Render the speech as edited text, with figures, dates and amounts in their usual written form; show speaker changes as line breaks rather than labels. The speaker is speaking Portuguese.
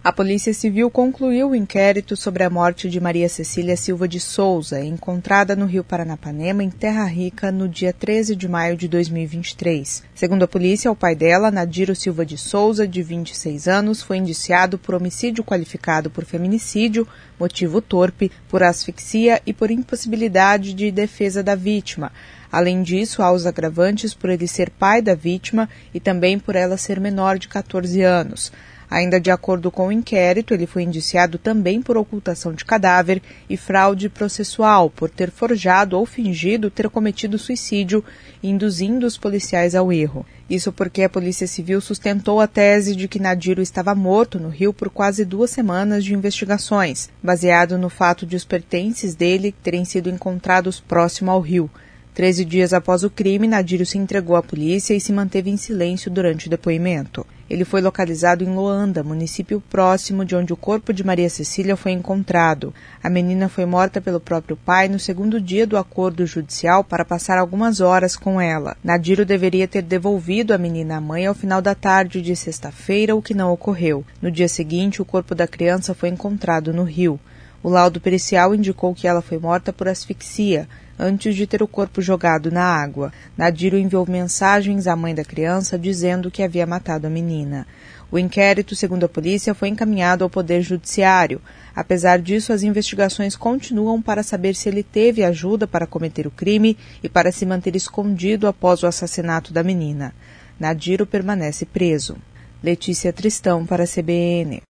A Polícia Civil concluiu o inquérito sobre a morte de Maria Cecília Silva de Souza, encontrada no Rio Paranapanema, em Terra Rica, no dia 13 de maio de 2023. Segundo a polícia, o pai dela, Nadiro Silva de Souza, de 26 anos, foi indiciado por homicídio qualificado por feminicídio, motivo torpe, por asfixia e por impossibilidade de defesa da vítima. Além disso, há os agravantes por ele ser pai da vítima e também por ela ser menor de 14 anos. Ainda de acordo com o inquérito, ele foi indiciado também por ocultação de cadáver e fraude processual, por ter forjado ou fingido ter cometido suicídio, induzindo os policiais ao erro. Isso porque a Polícia Civil sustentou a tese de que Nadiro estava morto no Rio por quase 2 semanas de investigações, baseado no fato de os pertences dele terem sido encontrados próximo ao rio. 13 dias após o crime, Nadiro se entregou à polícia e se manteve em silêncio durante o depoimento. Ele foi localizado em Loanda, município próximo de onde o corpo de Maria Cecília foi encontrado. A menina foi morta pelo próprio pai no 2º dia do acordo judicial para passar algumas horas com ela. Nadiro deveria ter devolvido a menina à mãe ao final da tarde de sexta-feira, o que não ocorreu. No dia seguinte, o corpo da criança foi encontrado no rio. O laudo pericial indicou que ela foi morta por asfixia, antes de ter o corpo jogado na água. Nadiro enviou mensagens à mãe da criança dizendo que havia matado a menina. O inquérito, segundo a polícia, foi encaminhado ao Poder Judiciário. Apesar disso, as investigações continuam para saber se ele teve ajuda para cometer o crime e para se manter escondido após o assassinato da menina. Nadiro permanece preso. Letícia Tristão para a CBN.